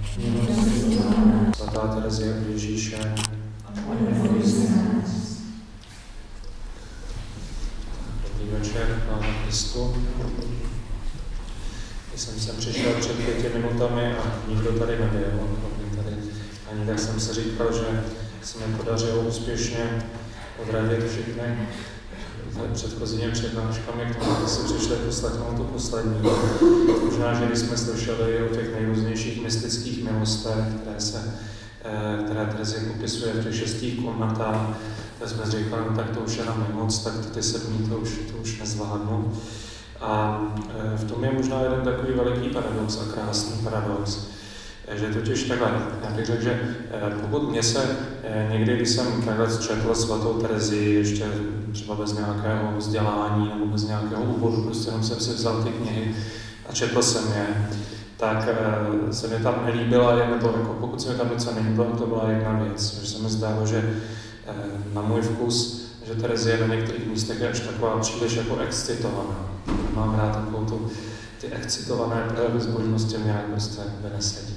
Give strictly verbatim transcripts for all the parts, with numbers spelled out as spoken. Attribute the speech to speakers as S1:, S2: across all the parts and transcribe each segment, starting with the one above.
S1: Svatá Terezie od Ježíše, dobrý večer, Pánu Kristu. Když jsem sem přišel před pěti minutami a nikdo tady nebyl, tady ani tak jsem si říkal, že se mi podařilo úspěšně odradit všechny předchozími přednáškami, které si přišli poslechnout tu poslední. Možná, že když jsme slyšeli o těch nejrůznějších mystických milostech, které, se, které Terezie popisuje v těch šestých komnatách, tak jsme říkali, no, tak to už je na mě moc, tak ty sedmí to už, to už nezvládnu. A v tom je možná jeden takový veliký paradox a krásný paradox, že totiž takhle, já bych řekl, že pokud mě se někdy, když jsem takhle četl svatou Terezii, ještě třeba bez nějakého vzdělání nebo bez nějakého úvodu, prostě jenom jsem si vzal ty knihy a četl jsem je, tak se mi tam nelíbila, nebo jako pokud se mi tam něco nelíbilo, to byla jedna věc, že se mi zdálo, že na můj vkus, že Terezie na některých místech je až taková příliš jako excitovaná. Mám rád takovou tu, ty excitované projevy zbožnosti nějak prostě nesedí.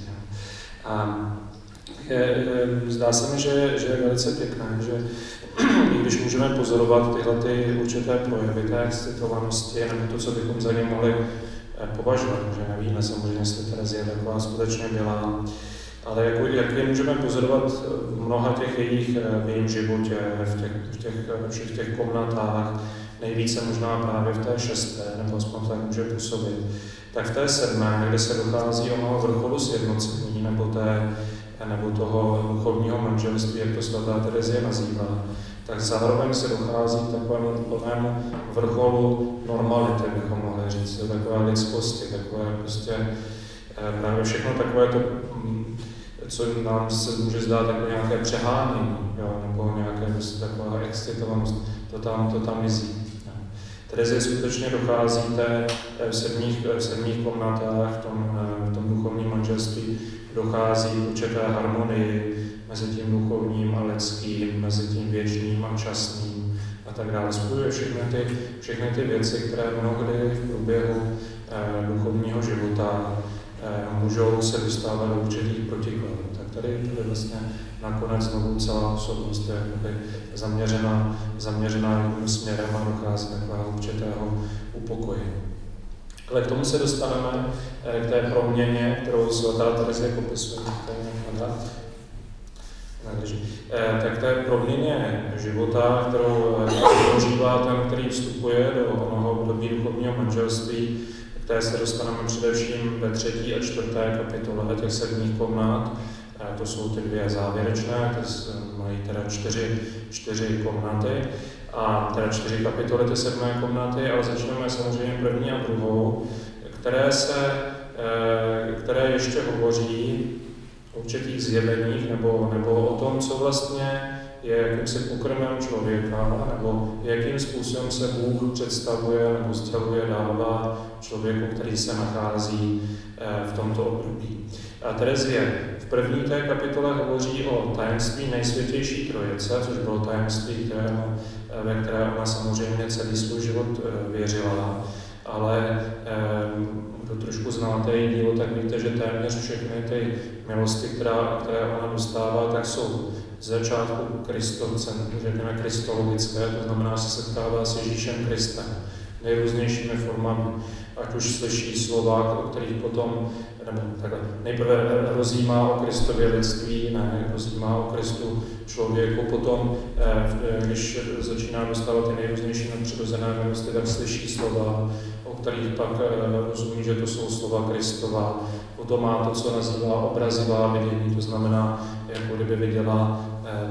S1: A je, je, zdá se mi, že, že je velice pěkné, že i když můžeme pozorovat tyhle ty určité projevy té excitovanosti, nebo to, co bychom za ně mohli považovat, že nevíme samozřejmě, jestli Terezie taková skutečně byla, ale jako, jak je můžeme pozorovat v mnoha těch jejich v jejím životě, v těch, v těch, všech těch komnatách, nejvíce možná právě v té šesté, nebo aspoň tak může působit, tak v té sedmé, kde se dochází onoho vrcholu sjednocení, nebo, té, nebo toho duchovního manželství, jak to svatá Terezie nazývá, tak zároveň se dochází k takovému plnému vrcholu normality, bychom mohli říct, takové lidskosti, takové prostě právě všechno takové to, co nám se může zdát jako nějaké přehánění, jo, nebo nějaké prostě taková excitovanost, to tam, to tam mizí. Terezie skutečně dochází té v sedmých, v sedmých komnatách, v tom, v tom duchovním manželství, dochází k určité harmonii mezi tím duchovním a lidským, mezi tím věčným a časným a tak dále. Spojuje všechny ty, všechny ty věci, které mnohdy v průběhu eh, duchovního života eh, můžou se dostávat do určitých protikladů. Tak tady je vlastně nakonec znovu celá osobnost je zaměřená, zaměřená jedním směrem a dochází takového určitého upokojení. Ale k tomu se dostaneme, k té proměně, kterou svatá Terezie popisuje. Tak té proměně života, kterou prožívá ten, který vstupuje do onoho období duchovního manželství, které se dostaneme především ve třetí a čtvrté kapitole těch sedmých komnat. To jsou ty dvě závěrečné, ty mají teda čtyři, čtyři komnaty a teda čtyři kapitoly ty sedmé komnaty, ale začneme samozřejmě první a druhou, které, se, které ještě hovoří o určitých zjeveních nebo, nebo o tom, co vlastně je jakýmsi pokrmem člověka, nebo jakým způsobem se Bůh představuje nebo sděluje, dává člověku, který se nachází v tomto období. A Terezie v první té kapitole hovoří o tajemství nejsvětější Trojice, což bylo tajemství, které, ve které ona samozřejmě celý svůj život věřila, ale kdo trošku znáte její dílo, tak víte, že téměř všechny ty milosti, která, které ona dostává, tak jsou z začátku kristovce, řekněme kristologické, to znamená, že se setkává s Ježíšem Kristem nejrůznějšími formami, ať už slyší slova, o kterých potom, nebo takhle, nejprve rozjímá o Kristově lidství, ne, rozjímá o Kristu člověku, potom, když začíná dostávat ty nejrůznější nadpřirozené milosti, tak slyší slova, o kterých pak rozumí, že to jsou slova Kristova. Potom má to, co nazývá obrazivá vidění, to znamená, jako kdyby viděla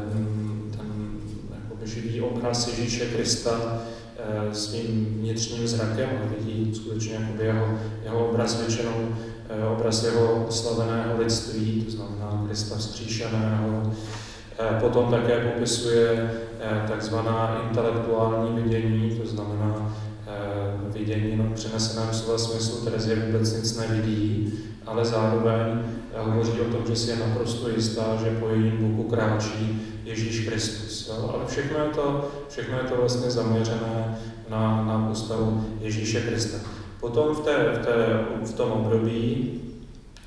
S1: ten jakoby živý obraz Ježíše Krista svým vnitřním zrakem a vidí skutečně jakoby jeho, jeho obraz většinou, obraz jeho oslaveného lidství, to znamená Krista vzkříšeného. Potom také popisuje takzvaná intelektuální vidění, to znamená vidění no, přeneseném slova smyslu. Terezie vůbec nic nevidí, ale zároveň hovoří o tom, že si je naprosto jistá, že po jejím boku kráčí Ježíš Kristus. Jo? Ale všechno je, to, všechno je to vlastně zaměřené na, na postavu Ježíše Krista. Potom v, té, v, té, v tom období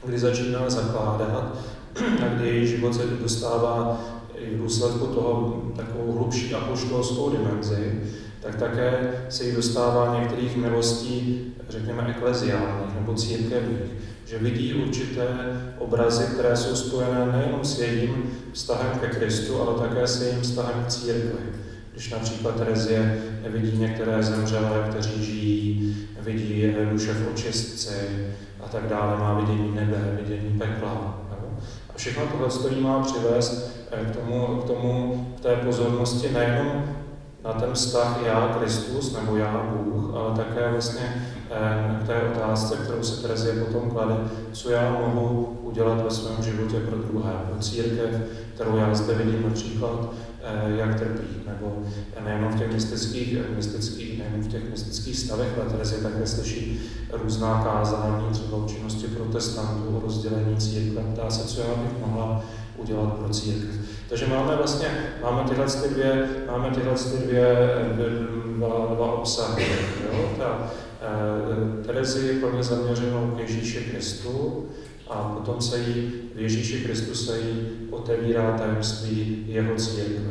S1: kdy začíná zakládat a kdy její život se dostává i v důsledku toho takovou hlubší apoštolskou dimenzi, tak také se jí dostává některých milostí, řekněme, ekleziálních nebo církevních, že vidí určité obrazy, které jsou spojené nejenom s jejím vztahem ke Kristu, ale také s jejím vztahem k církvi. Když například Terezie vidí některé zemřelé, kteří žijí, vidí duše v očistci a tak dále, má vidění nebe, vidění pekla. A všechno tohle jí má přivést k tomu, k tomu, k té pozornosti nejenom na ten vztah já Kristus nebo já Bůh, ale také vlastně k té otázce, kterou se Terezie potom klade, co já mohu udělat ve svém životě pro druhé, pro církev, kterou já zde vidím například, jak trpí, nebo nejenom v těch mystických, mystických, nejenom v těch mystických stavech, ale Terezie také slyší různá kázání, třeba o činnosti protestantů, o rozdělení církve, ptá se, co já bych mohla udělat pro církev. Takže máme vlastně, máme tyhle ty dvě, máme tyhle ty dvě, dva, dva obsahy. Jo? Ta e, Terezie je plně zaměřenou k Ježíši Kristu a potom se jí, v Ježíši Kristu se jí otevírá tajemství jeho církve.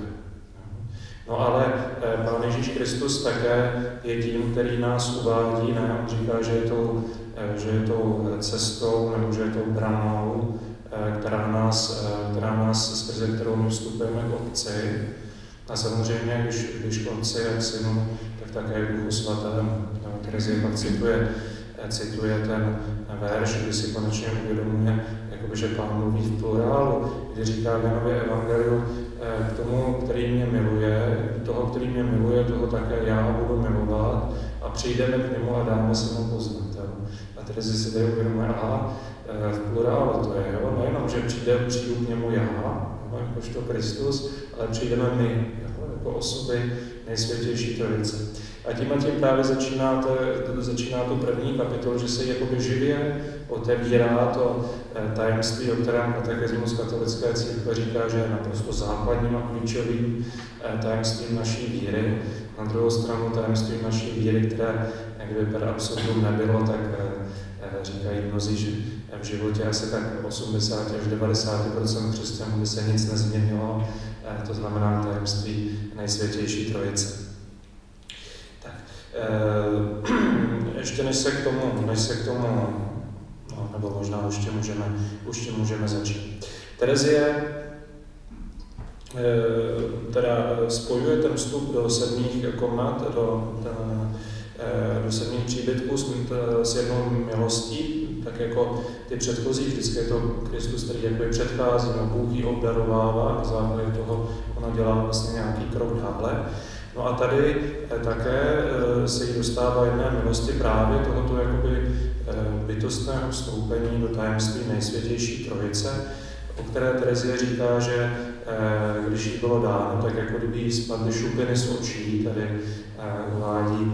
S1: No ale e, Pán Ježíš Kristus také je tím, který nás uvádí, ne? On říká, že je tou, e, že je tou cestou nebo že je tou branou, která nás, která nás, skrze kterou my vstupujeme k Otci. A samozřejmě, když, když k Otci a k Synu, tak také k Duchu Svatému. Terezie pak cituje, cituje ten verš, kdy si konečně uvědomuje, jakoby, že Pán mluví v plurálu, kdy říká v Janově evangeliu k tomu, který mě miluje, toho, který mě miluje, toho také já budu milovat a přijdeme k němu a dáme se mu poznat. A Terezie si tady uvědomuje, aha, v plurálu to je, jo? Nejenom, že přijde, přijdu k němu já, jakožto Kristus, ale přijdeme my, jo? Jako osoby nejsvětější Trojice. A tím a tím právě začíná, to, začíná tu první kapitolu, že se jakoby živě otevírá to tajemství, o kterém katechismus katolické církve říká, že je naprosto základním a klíčovým tajemstvím naší víry. Na druhou stranu tajemstvím naší víry, které kdyby per absolutum nebylo, tak říkají mnozí, že v životě asi tak osmdesát až devadesát procent křesťanů by se nic nezměnilo, to znamená tajemství nejsvětější Trojice. Tak, ještě než se k tomu, než se k tomu, no, nebo možná už tím můžeme, už tím můžeme začít. Terezie teda spojuje ten vstup do sedmých komnat, do, do sedmých příbytků s, s jednou milostí, tak jako ty předchozí, vždycky je to Kristus, který jakoby předchází, no Bůh ji obdarovává, na základě toho ona dělá vlastně nějaký krok dále. No a tady také se jí dostává jedné milosti právě tohoto jakoby bytostného vstoupení do tajemství nejsvětější Trojice, o které Terezie říká, že když jí bylo dáno, tak jako kdyby jí spadly šupiny z očí, tady uvádí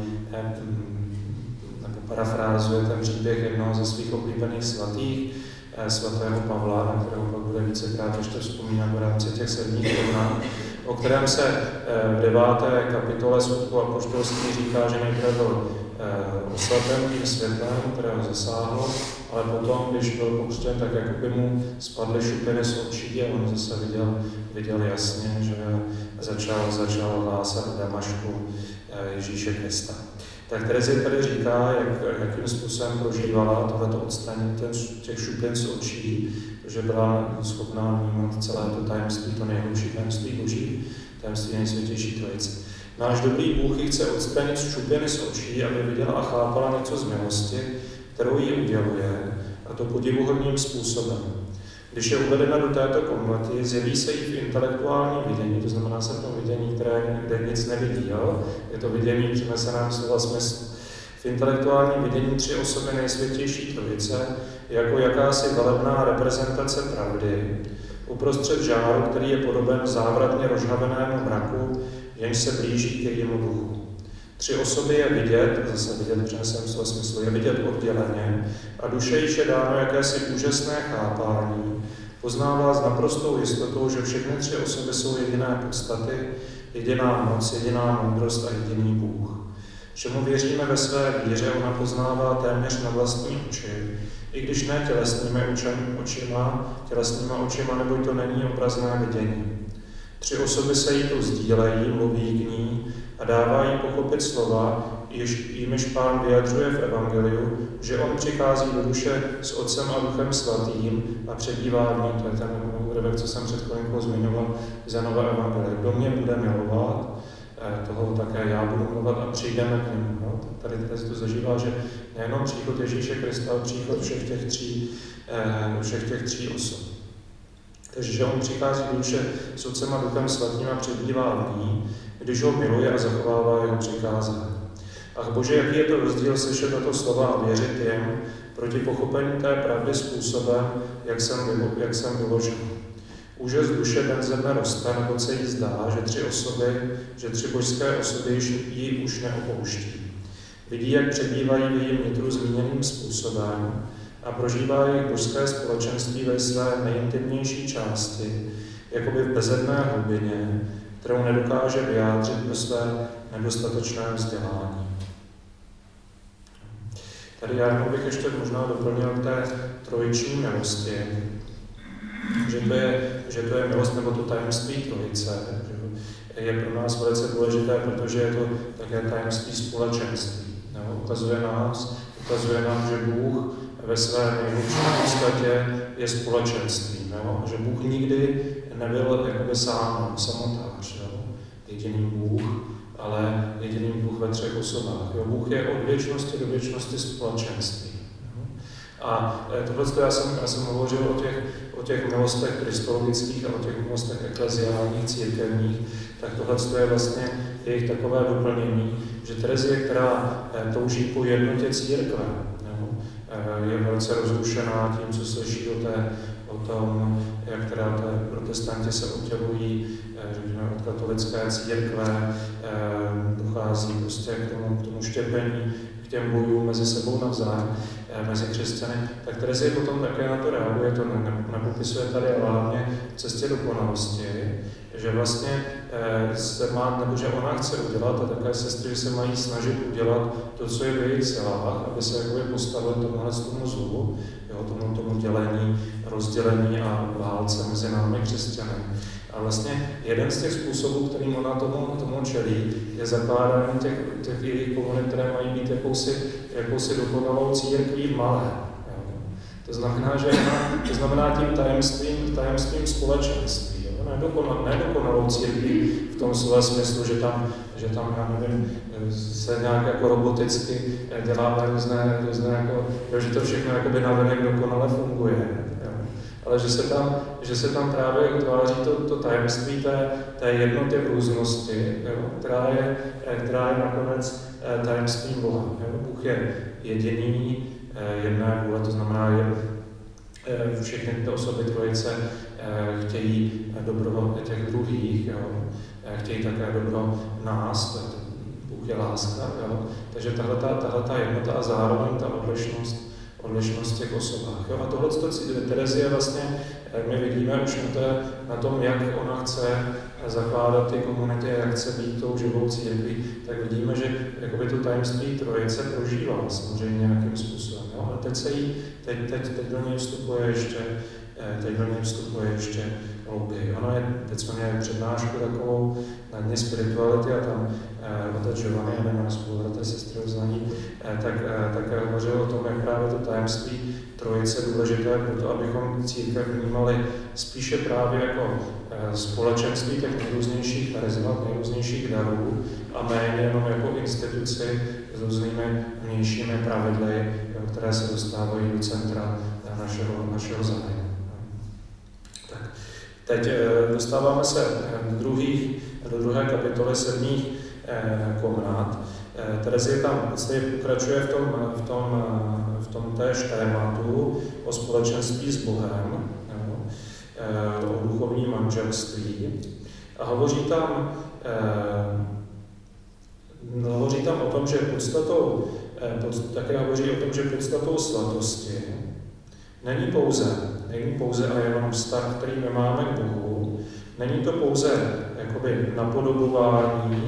S1: nebo parafrázuje ten příběh jednoho ze svých oblíbených svatých, svatého Pavla, na kterého pak bude vícekrát ještě vzpomínat v rámci těch sedmých komnat, o kterém se v deváté kapitole Skutku apoštolských říká, že nejprve byl oslepen tím světlem, které ho zasáhlo, ale potom, když byl pokřtěn, tak jako by mu spadly šupiny z očí a on zase viděl, viděl jasně, že začal, začal hlásat v Damašku Ježíše Krista. Tak Terezie tady říká, jak, jakým způsobem prožívala tohleto odstranění těch šupin z očí, že byla schopná vnímat celé to tajemství, to nejhlubší tajemství Boží, tajemství nejsvětější Trojice. Náš dobrý Bůh ji chce odstranit z šupiny z očí, aby viděla a chápala něco z milosti, kterou jí uděluje, a to podivuhodným způsobem. Když je uvedena do této komnaty, zjeví se jí v intelektuální vidění, to znamená se v tom vidění, které kde nic nevidí, jo? Je to vidění přineseném slova smysl. V intelektuálním vidění tři osoby nejsvětější Trojice, jako jakási velebná reprezentace pravdy, uprostřed žáru, který je podoben závratně rozhavenému mraku, jenž se blíží k jejímu duchu. Tři osoby je vidět, zase vidět v přeneseném slova smyslu, je vidět odděleně a duše již je dáno jakési úžasné chápání, poznává s naprostou jistotou, že všechny tři osoby jsou jediné podstaty, jediná moc, jediná moudrost a jediný Bůh. čemu věříme ve své víře, ona poznává téměř na vlastní oči, i když ne tělesnými očima, tělesnýma očima, neboť to není obrazné vidění. Tři osoby se jí tu sdílejí, mluví k ní a dává jí pochopit slova, jimiž Pán vyjadřuje v Evangeliu, že on přichází do duše s Otcem a Duchem Svatým a přebývá v ní. To je ten úryvek, co jsem před chvilinkou zmiňoval z Janova Evangelia. Kdo mě bude milovat, toho také já budu milovat a přijdeme k němu. No? Tady, tady to zažívá, že nejenom příchod Ježíše Krista, ale příchod všech těch tří, eh, všech těch tří osob. Takže že on přichází do duše s Otcem a Duchem Svatým a přebývá v ní, když ho miluje a zachovává jeho přikázání. Ach Bože, jaký je to rozdíl slyšet tato slova a věřit jim proti pochopení té pravdy způsobem, jak jsem, jak jsem vyložil. Úžas duše ten ze mne roste, nebo se jí zdá, že tři osoby, že tři božské osoby ji už neopouští. Vidí, jak přebývají v jejím nitru zmíněným způsobem a prožívá jejich božské společenství ve své nejintimnější části, jakoby v bezedné hlubině, kterou nedokáže vyjádřit pro své nedostatečné vzdělání. Tady já jenom bych ještě možná doplnil k té trojiční milosti, že to je, že to je milost nebo to tajemství trojice, že je pro nás velice důležité, protože je to také tajemství společenství. No, ukazuje nás, ukazuje nám, že Bůh ve své nejhlubší podstatě je společenství. No, že Bůh nikdy nebyl jakoby sám, samotář, no, jediný Bůh, ale jediný Bůh ve třech osobách. Jo, Bůh je od věčnosti do věčnosti společenství. A tohle já jsem, já jsem hovořil o těch, o těch milostech kristologických a o těch milostech ekleziálních, církevních, tak tohle je vlastně jejich takové doplnění, že Terezie, která touží po jednotě církve, je velice rozrušená tím, co slyší o, té, o tom, jak teda té protestanti se oddělují, řekněme, od katolické církve, dochází prostě k tomu, k tomu štěpení, k těm bojům mezi sebou navzájem, mezi křesťany, tak Terezie potom také na to reaguje, to nepopisuje tady hlavně v cestě dokonalosti, že vlastně se má, nebo že ona chce udělat, a také sestry se mají snažit udělat to, co je v jejich silách, aby se jakoby postavili tomuhle tomu zlu, jo, tomu, tomu dělení, rozdělení a válce mezi námi křesťany. A vlastně jeden z těch způsobů, kterým ona tomu, tomu čelí, je zakládání těch, těch jejich komunit, které mají být jakousi, jakousi dokonalou církví v malé. Jo. To znamená, že ona, to znamená tím tajemstvím, tajemstvím společenství. Jo. Nedokonal, nedokonalou církví v tom slova smyslu, že tam, že tam, já nevím, se nějak jako roboticky dělá různé, různé jako, jo, že to všechno jakoby navenek dokonale funguje. Jo. Ale že se tam, že se tam právě utváří to, to tajemství té, té jednoty v různosti, jo, která, je, která je nakonec tajemstvím Boha. Jo. Bůh je jediný, jedné vůle, to znamená, že všechny ty osoby trojice chtějí dobro těch druhých, jo. Chtějí také dobro nás, Bůh je láska. Jo. Takže tahle jednota a zároveň ta odlišnost, odlišnost těch osobách. Jo? A tohle Terezie vlastně my vidíme už na, té, na tom, jak ona chce zakládat ty komunity, jak chce být tou živou církví, tak vidíme, že jakoby to tajemství trojice prožívá samozřejmě nějakým způsobem. Jo? Ale teď, se jí, teď, teď, teď do něj vstupuje ještě, teď do něj vstupuje ještě hlouběji. Ono je, teď jsme měli přednášku takovou na dně spirituality a tam otec Giovanni, jeden náš spolubratr, sestry Uznaní, tak, tak hovořil o tom, jak právě to tajemství trojice je důležité pro to, abychom církev vnímali spíše právě jako společenství těch nejrůznějších charizmat, nejrůznějších darů a méně jenom jako instituci s různými vnějšími pravidly, které se dostávají do centra našeho, našeho zájmu. Tak, teď dostáváme se do, druhých, do druhé kapitoly sedmých komnat. Terezie tam vlastně pokračuje v tom, v tom, v tom též tématu o společenství s Bohem, jo, o duchovním manželství a hovoří tam, hovoří tam o tom, že podstatou, také hovoří o tom, že podstatou svatosti není pouze, není pouze a jenom vztah, který my máme k Bohu, není to pouze jakoby napodobování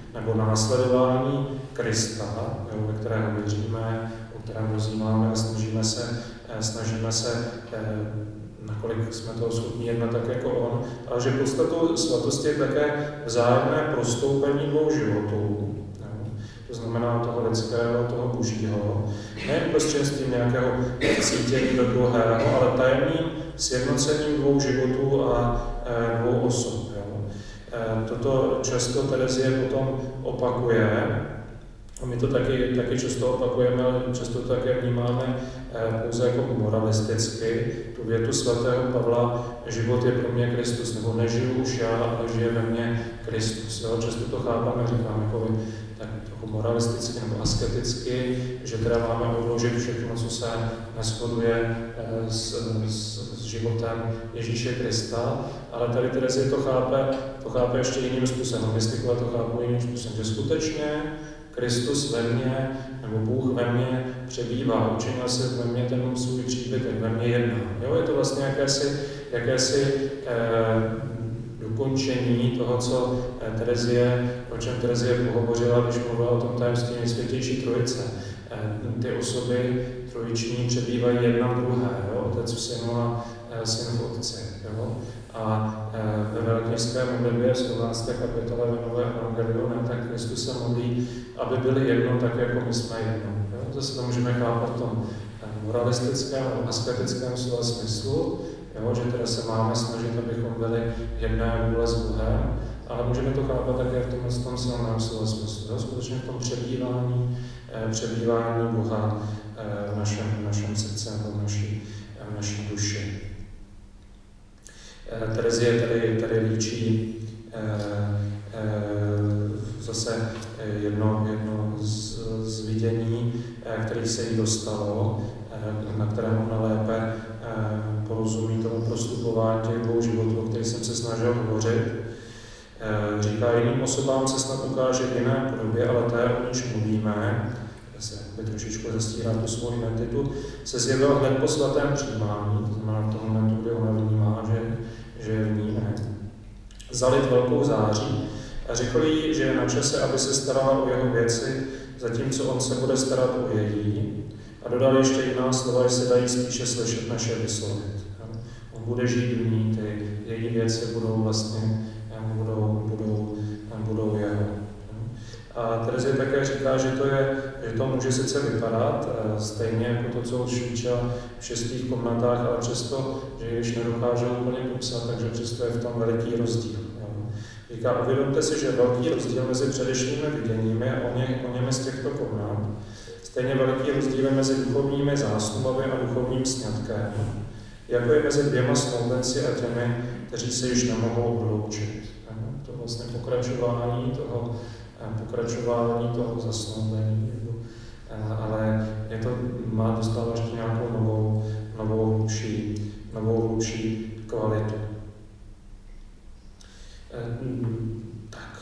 S1: nebo následování Krista, jo, ve kterého věříme, o kterém rozjímáme a snažíme se, snažíme se nakolik jsme toho schopni jednat tak jako on, ale že podstatou svatosti je také vzájemné prostoupení dvou životů. To znamená toho lidského, toho božího, ne prostřednictvím nějakého cítění do druhého, ale tajemným sjednocením dvou životů a e, dvou osob. Jo. E, toto často Terezie potom opakuje, a my to taky, taky často opakujeme, ale často to také vnímáme e, pouze jako moralisticky, tu větu svatého Pavla, život je pro mě Kristus, nebo nežiju už já, ale žije ve mně Kristus. Jo. Často to chápáme, říkáme, jako tak trochu moralisticky nebo asketicky, že teda máme odložit všechno, co se neshoduje s, s, s životem Ježíše Krista, ale tady Terezie to chápe, to chápe ještě jiným způsobem. Mystikové to chápou jiným způsobem, že skutečně Kristus ve mně, nebo Bůh ve mně přebývá, učinil se ve mně ten svůj příbytek, ve mně jedná. Jo, je to vlastně jakési, jakési eh, dokončení toho, co Terezie, o čem Terezie pohovořila, když mluvila o tom tajemství Nejsvětější Trojice. Ty osoby trojiční přebývají jedna v druhé, jo? Otec v synu a syn v otci. Jo? A ve velkněžské modlitbě v sedmnácté kapitole ve Nové evangeliu, ne, tak Kristus se modlí, aby byli jedno tak, jako my jsme jedno. Jo? Zase to můžeme chápat v tom moralistickém nebo asketickém slova smyslu, jo, že teda se máme snažit, abychom byli jedné vůle s Bohem, ale můžeme to chápat také v tomhle tom silném slova smyslu. Jo, skutečně v tom přebývání, eh, přebývání Boha eh, v, našem, v našem srdci nebo v naší, eh, v naší duši. Eh, Terezie tady, tady líčí eh, eh, zase jedno, jedno z, z vidění, eh, kterých se jí dostalo, eh, na kterém ona lépe porozumí tomu prostupování těch dvou životů, o kterých jsem se snažil hovořit. Říká, jiným osobám se snad ukáže v jiné podobě, ale té, o níž mluvíme, kde se by trošičku zastírá tu svou identitu, se zjevil hned po svatém přijímání, to znamená v tom momentu, kdy ona vnímá, že, že je v ní ne. Zalit velkou září a řekl jí, že je na čase, aby se starala o jeho věci, zatímco on se bude starat o její. A dodal ještě jiná slova, že se dají spíše slyšet, než je vyslovit. On bude žít v ní, ty její věci budou vlastně, budou, budou, budou jeho. A Terezie také říká, že to, je, že to může sice vypadat, stejně jako to, co švíča v šestých komnatách, ale přesto, že již nedokáže úplně popsat, takže přesto je v tom veliký rozdíl. Říká, uvědomte si, že je velký rozdíl mezi předešlými viděními a o, ně, o němi z těchto komnat. Stejně veliký rozdíl mezi duchovními zásnubami a duchovním sňatkem, jako je mezi dvěma snoubenci a těmi, kteří se již nemohou odloučit. To vlastně pokračování toho, pokračování toho zasnoubení, ale je to, má dostává ještě nějakou novou, novou hlubší, novou hlubší kvalitu. Tak.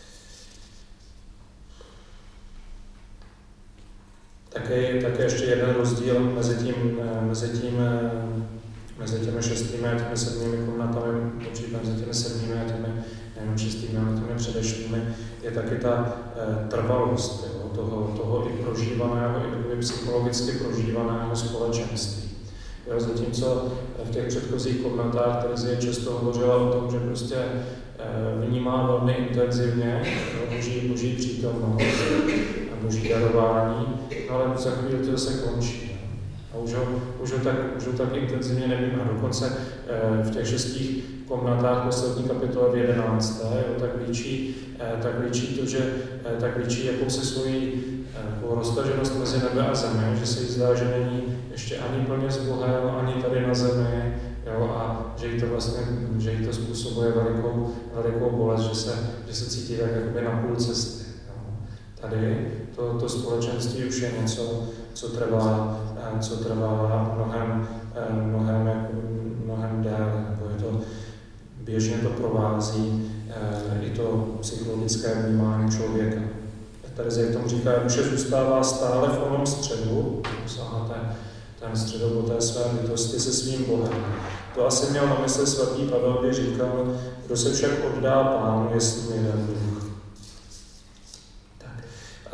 S1: Také, také ještě jeden rozdíl mezi tím, mezi tím, mezi těmi šestými a těmi sedmými komnatami, určitě mezi těmi sedmými a těmi nejenom šestými, ale těmi předešlými, je taky ta e, trvalost jo, toho, toho i prožívaného, i psychologicky prožívaného společenství. Jo, zatímco v těch předchozích komnatách Terezie často hovořila o tom, že prostě e, vnímá velmi intenzivně jo, boží, boží přítomnost a boží darování, no, ale za chvíli to se končí. A už ho, už ho, tak, už ho tak intenzivně nevnímá. Dokonce e, v těch šestých komnatách poslední kapitole v jedenácté Jo, tak, líčí, e, tak líčí to, že e, tak líčí jakousi svoji e, roztaženost mezi nebe a zemi, že se jí zdá, že není ještě ani plně s Bohem, ani tady na zemi, jo, a že jí to vlastně, že jí to způsobuje velikou, velikou bolest, že se, že se cítí tak jakoby na půl cesty. Jo. Tady to, to společenství už je něco, co trvá, co trvá mnohem, mnohem, mnohem déle, nebo je to, běžně to provází i to psychologické vnímání člověka. Terezie v tom říká, že duše zůstává stále v onom středu, dosáháte ten středobod té své bytosti se svým Bohem. To asi měl na mysli svatý Pavel, kdy říkal, kdo se však oddá Pánu, je s ním jeden duch.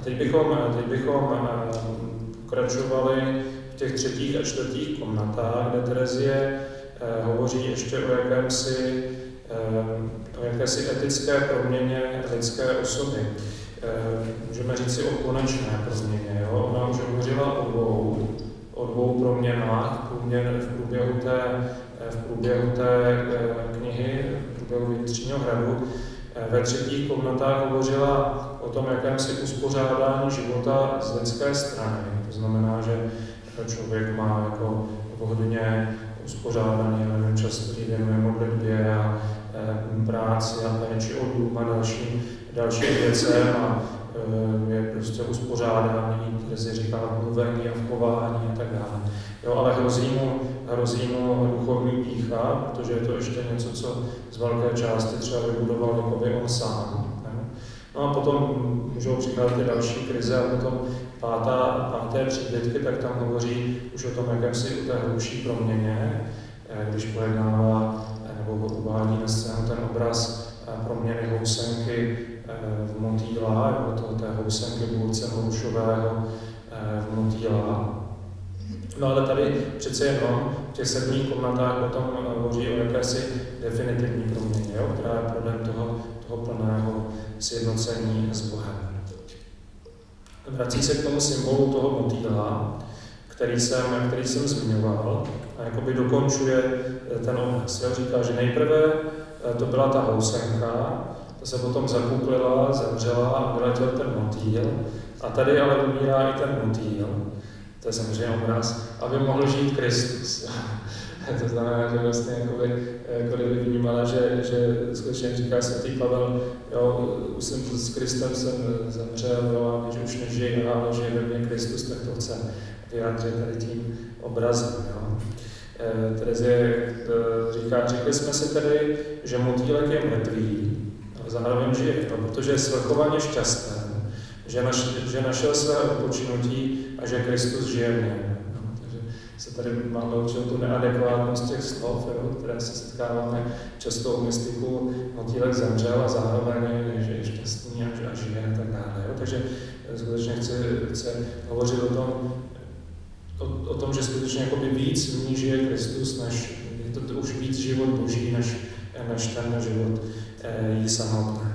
S1: teď bychom, teď bychom pokračovali v těch třetích a čtvrtých komnatách, kde Terezie hovoří ještě o jakémsi, o jakési etické proměně lidské osoby. Můžeme říct si o konečné proměně. Jo? Ona už hovořila o dvou, o dvou proměnách v průběhu té, v průběhu té knihy, v průběhu Vnitřního hradu. Ve třetích komnatách hovořila o tom jakémsi uspořádání života z lidské strany. To znamená, že člověk má jako vhodně uspořádaný, nevím, čas, který věnuje modlitbě a práci a péči o dům a další, další věcem a je prostě uspořádání, které se říká mluvení a vchování a tak dále. Jo, ale hrozí mu, hrozí mu duchovní pýcha, protože je to ještě něco, co z velké části třeba vybudoval jakoby on sám. Ne? No a potom můžou přicházet ty další krize a potom pátá, páté příbytky, tak tam hovoří už o tom jakémsi o té hlubší proměně, když pojednává nebo uvádí na scénu ten obraz proměny housenky v motýla, nebo to, té housenky vůdce Morušového v motýla. No ale tady přece jenom v těch sedmých komnatách potom hovoří o jakési definitivní proměně, jo, která je plodem toho, toho plného sjednocení s Bohem. Vrací se k tomu symbolu toho motýla, který jsem, který jsem zmiňoval, a jakoby dokončuje ten obraz. Jo. Říká, že nejprve to byla ta housenka, ta se potom zakuklila, zemřela a vyletěl ten motýl. A tady ale umírá i ten motýl, to je samozřejmě obraz, aby mohl žít Kristus. To znamená, že vlastně jakoby, jako kdyby vnímala, že, že skutečně říká svatý Pavel, jo, už jsem s Kristem jsem zemřel, jo, a když už nežije, ale žije ve mně Kristus, tak to chce vyjádřit tady tím obrazem. Jo. E, Terezie říká, řekli jsme si tedy, že motýlek je mrtvý, ale zároveň žije, no, protože je svrchovaně šťastný, že, naš, že našel své odpočinutí a že Kristus žije v něm. No, takže se tady máme určitou tu neadekvátnost těch slov, jo, které se setkáváme často u mystiků, motýlek zemřel a zároveň je, že je šťastný a, a žije a tak dále. Jo. Takže skutečně chci, chci hovořit o tom, o, o tom, že skutečně jakoby víc v ní žije Kristus, než je to, to už víc život Boží, než, než ten život e, jí samotné.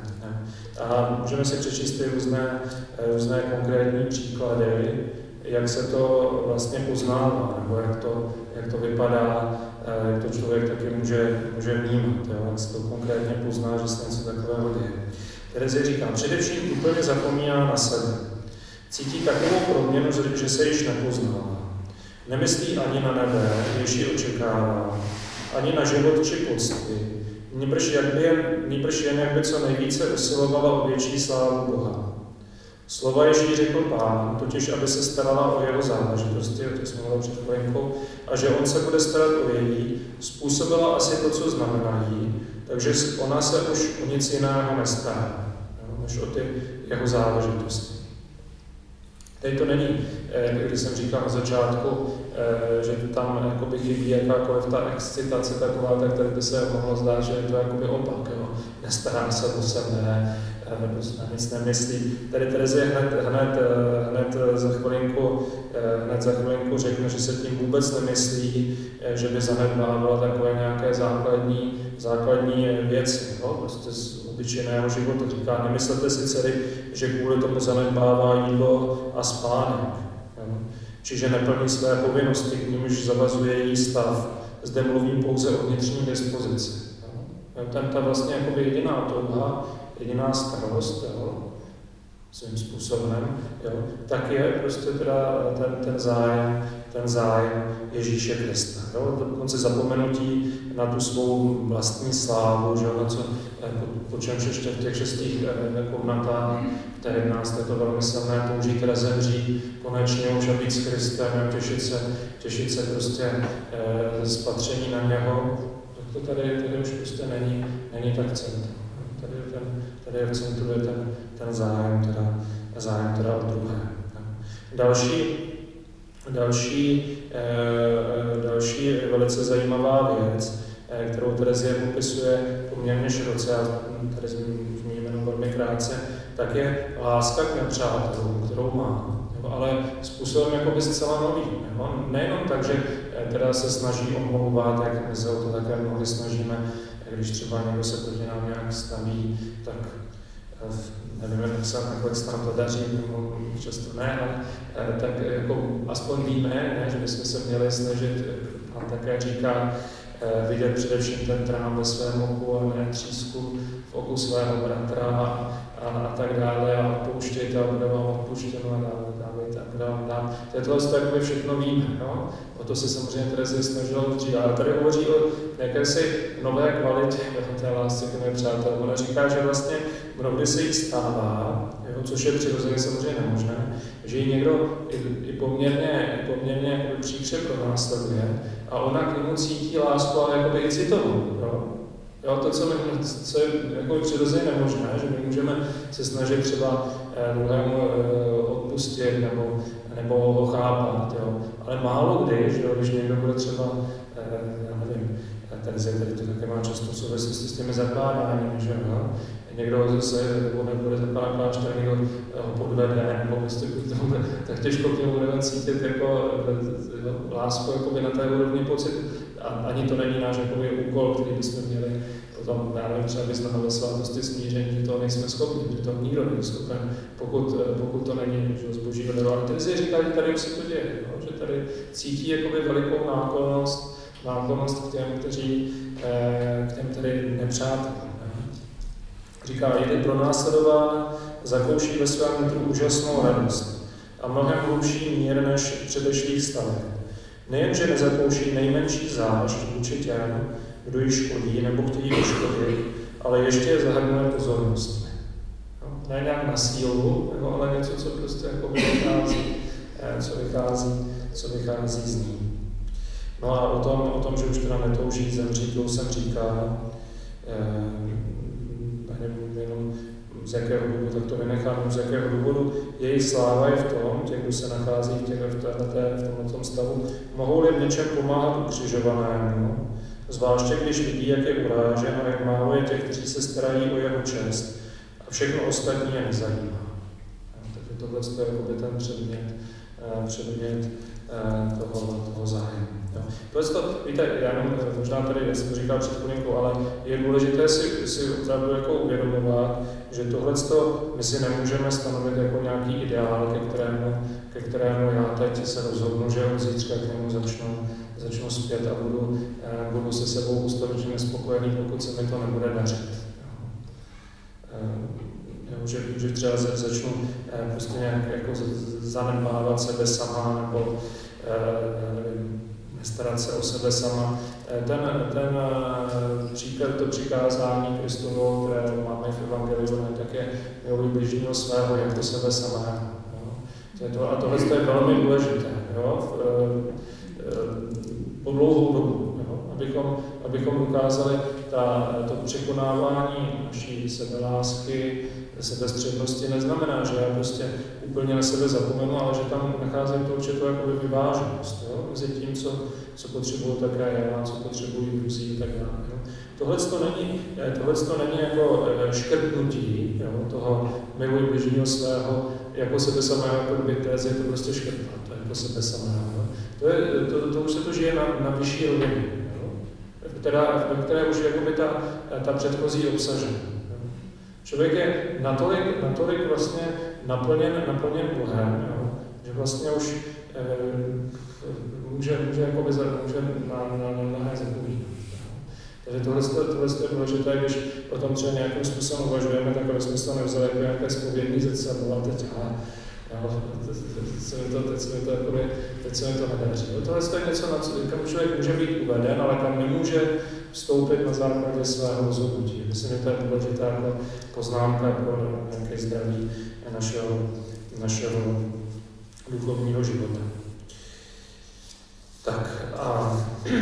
S1: A můžeme si přečíst ty různé, různé konkrétní příklady, jak se to vlastně poznává, nebo jak to, jak to vypadá, jak to člověk taky může, může vnímat, jo? Jak se to konkrétně pozná, že se něco takového děje. Terezie říká, především úplně zapomíná na sebe. Cítí takovou proměnu, že se již nepoznává. Nemyslí ani na nebe, jež ji očekává, ani na život či pocty, Nýbrž, jak by jen, nýbrž jen jak by co nejvíce usilovala o větší slávu Boha. Slova jež jí řekl Pán, totiž aby se starala o jeho záležitosti, to jsme mluvili před chvílinkou, a že on se bude starat o její, způsobila asi to, co znamenají, takže ona se už o nic jiného nestará, než o ty jeho záležitosti. Tady to není, když jsem říkal na začátku, že tam jakoby chybí jakákoliv ta excitace taková, tak tady by se mohlo zdát, že je to jakoby opak, jo. Nestará se o sebe, prostě nic nemyslí. Tady Terezie hned, hned, hned, za chvilinku, hned za chvilinku řekne, že se tím vůbec nemyslí, že by zanedbávala takové nějaké základní, základní věci, jo. Prostě z obyčejného života. Říká, nemyslete si dcery, že kvůli tomu zanedbává jídlo a spánek. Jo. Čiže neplní své povinnosti, k nímž zavazuje její stav. Zde mluvím pouze o vnitřní dispozici. Jo. Ten ta vlastně jakoby jediná touha, jediná starost, jo, svým způsobem, jo, tak je prostě teda ten, ten zájem, ten zájem Ježíše Krista. Jo. Dokonce zapomenutí na tu svou vlastní slávu, že, na co, po, po čemž ještě v těch šestých komnatách, v té jedenácté to velmi silné touží teda zemří, konečně už a být s Kristem, těšit se, těšit se prostě e, spatření na něho. Tak to tady, tady už prostě není, není tak centrum. Tady, ten, tady je v centru je ten, ten zájem, teda, zájem teda o druhé. Další, další, e, další velice zajímavá věc, e, kterou Terezie popisuje poměrně široce, já tady zmíním jenom velmi velmi krátce, tak je láska k nepřátelům, kterou má. Jo, ale způsobem jakoby zcela nový. Jo. Nejenom tak, že teda se snaží omlouvat, jak my se o to také mnohdy snažíme, když třeba někdo se proti nám nějak staví, tak nevím, jak se nakonec nám to daří, nebo často ne, ale tak jako aspoň víme, ne, že bychom se měli snažit, a také říká, vidět především ten trám ve svém oku a ne třísku v oku svého bratra a, a, a tak dále a odpouštějte a bude vám odpuštěno a dále, dávejte a dále, dále. To je tohle, tak my všechno víme, no? O to se samozřejmě Terezie snažila dřív, ale tady hovoří o jakési nové kvalitě té lásky k nepřátelům. Ona říká, že vlastně mnohdy se jí stává, jo, což je přirozeně samozřejmě nemožné, že ji někdo i, i poměrně, i poměrně příkře pronásleduje a ona k němu cítí lásku, ale jakoby i citovou. Jo? Jo, to, co, my, co je jako přirozeně nemožné, že my můžeme se snažit třeba eh, druhému eh, odpustit nebo, nebo ho chápat, jo? Ale málo kdy, že jo, když někdo bude třeba, eh, já nevím, Terezie tady to také má často souvislosti s těmi zakládáními, že jo, někdo se nebo nebude zakládat klášter, někdo ho podvede, nebo prostě tak těžko k němu budeme cítit jako lásku jakoby na té úrovni pocit. A ani to není náš jakoby úkol, který bychom měli potom, já nevím, třeba vyznávat svátosti smíření, že to nejsme schopni, že to nikdo není schopen, pokud, pokud to není z božího daru. Ale Terezie říká, že tady už se to děje, no? Že tady cítí jakoby velikou náklonnost, náklonnost k těm, kteří, k těm tedy nepřátelům. Říká, je pronásledován, zakouší ve svém nitru úžasnou radost a mnohem hlubší mír než v předešlých stavech. Nejenže nezakouší nejmenší zášť vůči těm, kdo ji škodí nebo chtějí uškodit, ale ještě je zahrnuje pozornostmi. No, ne nějak na sílu, no, ale něco, co prostě jako vychází, co vychází, co vychází z ní. No a o tom, o tom, že už teda netouží zemřít, to jsem říkal, jenom z jakého důvodu, tak to vynechám, z jakého důvodu jejich sláva je v tom, těch, kdo se nachází v, těch, v, téhleté, v tomto stavu, mohou-li v něčem pomáhat ukřižovanému, zvláště když vidí, jak je urážen a jak málo je těch, kteří se starají o jeho čest a všechno ostatní je nezajímá. Takže tohle je jakoby ten předmět, předmět toho, toho zájmu. To, víte, já jenom, možná tady, já jsem to říkal před chvílinkou, ale je důležité si, si opravdu jako uvědomovat, že tohle my si nemůžeme stanovit jako nějaký ideál, ke kterému, ke kterému já teď se rozhodnu, že od zítřka k němu začnu, začnu zpět a budu, budu se sebou ustavičně nespokojený, pokud se mi to nebude dařit. Jo, že, že třeba začnu prostě nějak jako zanedbávat sebe sama, nebo nevím, nestarat se o sebe sama. Ten, ten příklad, to přikázání Kristovo, které máme v Evangeliu, tak je miluj bližního svého, jak to sebe samého. To je to, a tohle je velmi důležité, jo? Po dlouhou dobu, jo? Abychom, abychom ukázali ta, to překonávání naší sebelásky, sebestřednosti neznamená, že já prostě úplně na sebe zapomenu, ale že tam nacházím to určitou jakoby vyváženost, jo? Mezi tím, co, co potřebuju také já, co potřebují druzí a tak dále. Tohle to není, to není jako škrtnutí, jo? Toho miluj bližního svého jako sebe samého, jako by téze je to prostě škrtnout, to je jako sebe samého. To, je, to, to už se to žije na, na vyšší rovině, která, ve které už je jakoby ta, ta předchozí obsažena. Člověk je natolik, natolik vlastně naplněn, naplněn Bohem, jo, že vlastně už e, může, může, jakoby, může na, na, na mnohé zapomínat. Takže tohle, tohle je důležité, když o tom třeba nějakým způsobem uvažujeme, tak jsme se to nevzali jako nějaké zpovědní zrcadlo a teď, ale teď se mi to, teď se mi to, jakoby, teď se mi to nedaří. Tohle je něco, na co kam člověk může být uveden, ale kam nemůže vstoupit na základě svého rozhodnutí. Myslím, že to je důležitá jako poznámka pro nějaké zdraví našeho, našeho duchovního života. Tak a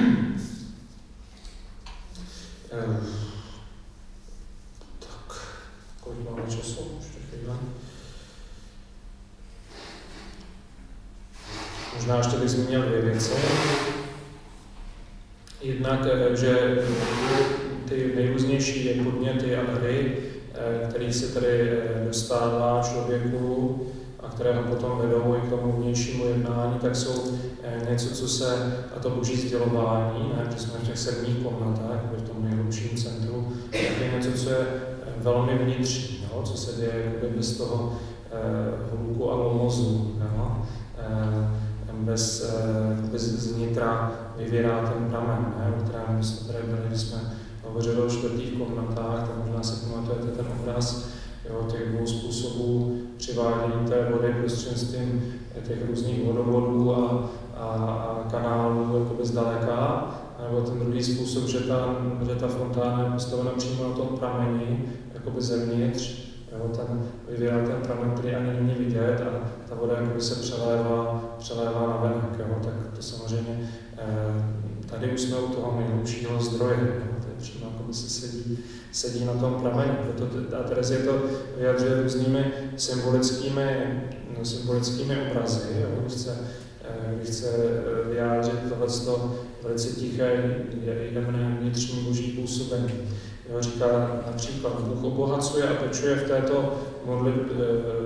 S1: tak, kolik máme času? Ještě chvíle. Možná ještě bych zmínil dvě věci. Jednak, že ty nejrůznější podněty a hry který se tedy dostává člověku a které ho potom vedou i k tomu vnějšímu jednání, tak jsou něco, co se, a to boží sdělování, ne, že jsme v těch sedmých komnatách, v tom nejhlubším centru, tak je něco, co je velmi vnitřní, no, co se děje bez toho eh, hluku a lomozu, no, eh, bez, eh, bez znitra vyvěrá ten pramen, ne, o kterém jsme tady byli, když jsme hovořili o čtvrtých komnatách, tak možná si pamatujete ten obraz, jo, těch dvou způsobů přivádění té vody prostřednictvím těch různých vodovodů a, a, a kanálů jakoby zdaleka, nebo ten druhý způsob, že ta, že ta fontána je postavena přímo na tom prameni, jakoby zevnitř, jo, ten vyvěrá ten pramen, který ani není vidět a ta voda jakoby se přelévá, přelévá na venek, jo, tak to samozřejmě eh, tady už jsme u toho nejhlubšího zdroje, jo, to je přímo jakoby se sedí, sedí na tom prameni, proto a Terezie to vyjadřuje různými symbolickými, no, symbolickými obrazy, jo, když chce, eh, když chce vyjádřit tohleto velice tiché, jemné vnitřní boží působení. Jo, říká například, Bůh obohacuje a pečuje v této modlitbě,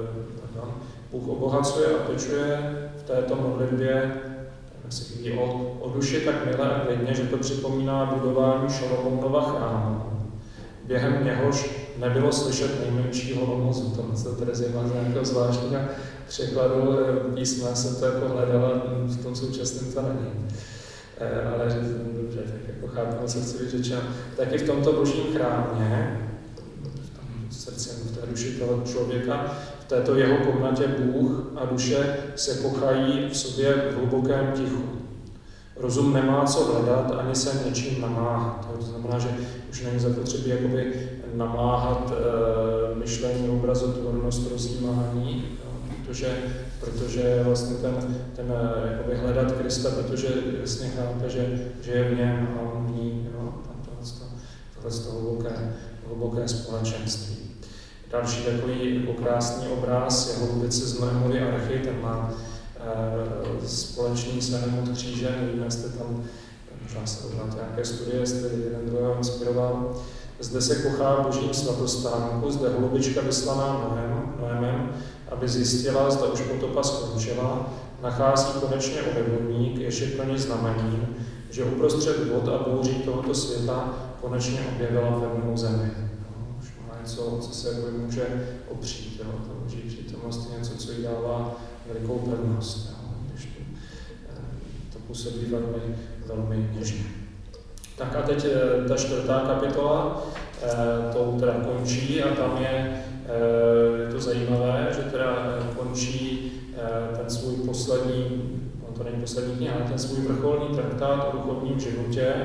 S1: Bůh obohacuje a pečuje v této modlitbě se chvíli o, o duši tak milé a klidně, že to připomíná budování Šalomounova chrámu, během něhož nebylo slyšet nejmenšího lomozu. To se Terezie má z nějakého zvláštního překladu písma, jsem to jako hledala, v tom současném to není. Ale dobře, tak jako chápeme, co chci být řečeno. Taky v tomto božím chrámě, v tom srdci, v té duši toho člověka, v této jeho komnatě Bůh a duše se kochají v sobě v hlubokém tichu. Rozum nemá co hledat, ani se něčím namáhat. To znamená, že už není zapotřebí jakoby namáhat e, myšlení, obrazotvornost, rozjímání, protože, protože vlastně ten, ten jakoby hledat Krista, protože jasně chápe, že, že je v něm a on v ní, jo, tohle to hluboké, hluboké společenství. Další takový jako krásný obraz je holubice z Noemovy archy, ten má e, společný s Janem od kříže, nevím, jestli tam, možná se odnáte nějaké studie, jestli jeden druhého inspiroval. Zde se kochá božím svatostánku, zde holubička vyslaná Noem, Noemem, aby zjistila, zda už potopa skončila, nachází konečně obevník, jež je pro ní znamením, že uprostřed vod a bouří tohoto světa konečně objevila pevnou zemi. No, už má něco, co se jako může opřít. Jo. Ta boží přítomnost je něco, co jí dává velikou pevnost. Jo. Když to, to působí velmi, velmi něžně. Tak a teď ta čtvrtá kapitola, to teda končí a tam je, je to zajímavé, že teda končí ten svůj poslední, no to není poslední kniha, ale ten svůj vrcholný traktát o duchovním životě,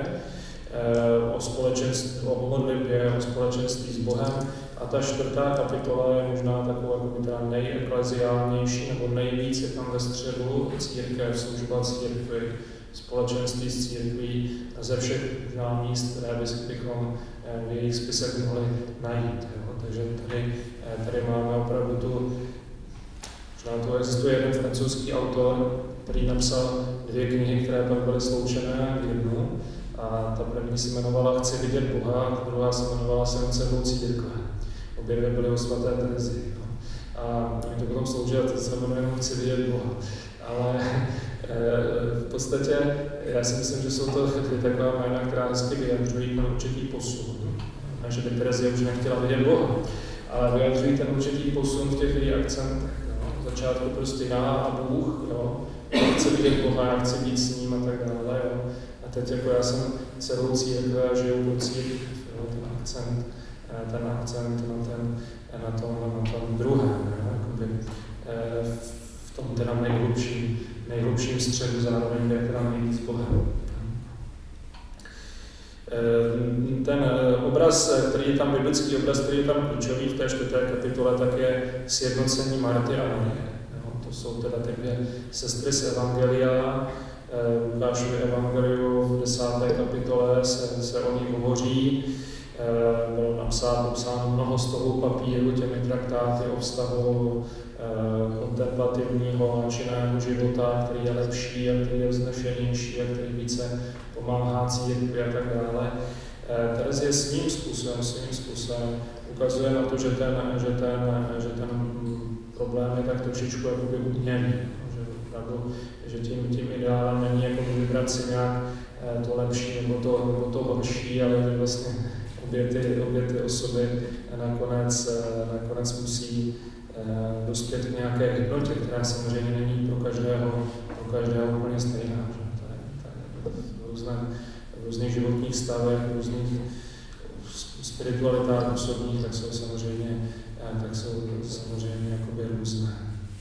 S1: o společenství, o modlitbě, o společenství s Bohem. A ta čtvrtá kapitola je možná taková jako teda nejekleziálnější, nebo nejvíc je tam ve středu církev, služba církvi, společenství s církví a ze všech možná míst, které bychom v jejich spisech mohli najít. Jo. Takže tady, tady máme opravdu tu, možná tu existuje jeden francouzský autor, který napsal dvě knihy, které pak byly sloučené v jednu. A ta první se jmenovala Chci vidět Boha, a ta druhá se jmenovala Jsem sebou církve. Obě dvě byly o svaté Terezii. No. A mi to potom sloužilo, to se jmenuje jenom Chci vidět Boha. Ale v podstatě já si myslím, že jsou to dvě taková jména, která hezky vyjadřují ten určitý posun. Ne, že by Terezie už nechtěla vidět Boha, ale vyjadřují ten určitý posun v těch jejich akcentech. V začátku prostě já a Bůh, jo. Já chci vidět Boha, já chci být s ním a tak dále. Jo. A teď jako já jsem celou církve a žiju pro církev, ten akcent, ten akcent na, ten, na, tom, na tom druhém, jakoby, v tom teda nejhlubším, nejhlubším středu zároveň, je teda nejvíc Bohem. Ten obraz, který je tam, biblický obraz, který je tam klíčový v té čtvrté kapitole, tak je sjednocení Marty a Marie. To jsou teda ty dvě sestry z Evangelia. V Lukášově evangeliu v desáté kapitole se, se o nich hovoří. Bylo napsáno, popsáno mnoho z toho papíru těmi traktáty o vztahu kontemplativního a činného života, který je lepší a který je vznešenější a který více pomáhá církvi a tak dále. Terezie svým způsobem, svým způsobem ukazuje na to, že ten, že ten, že ten problém je tak trošičku jakoby uměný, že opravdu, že tím, tím ideálem není jako vybrat si nějak to lepší nebo to, nebo to horší, ale že vlastně obě ty, obě ty osoby nakonec, nakonec musí dospět k nějaké hodnotě, která samozřejmě není pro každého, pro každého úplně stejná. Že? To je, to je v, různé, v různých životních stavech, v různých spiritualitách osobních, tak jsou samozřejmě, tak jsou samozřejmě jakoby různé.